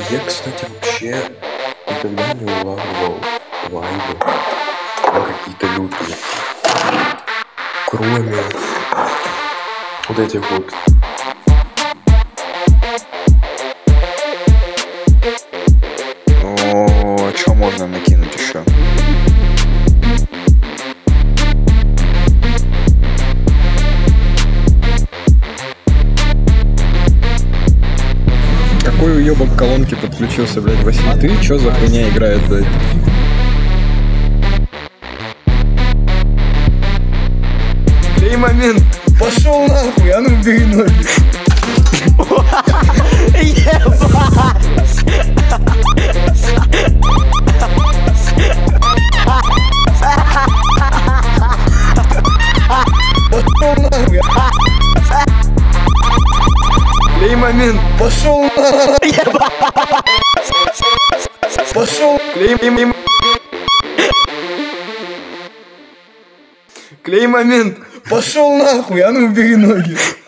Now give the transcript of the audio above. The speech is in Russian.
Я, кстати, вообще никогда не улавливал вайбы на какие-то лютые, кроме вот этих вот. О, что можно накинуть еще? Какой уебок к колонке подключился, блядь, Василий? Ты чё за хуйня играет, блядь? Клей момент! Пошел нахуй, а ну убери ноги! Пошел нахуй! Клей момент! Пошел нахуй! Пошел! Клей момент! Пошел нахуй, а ну убери ноги!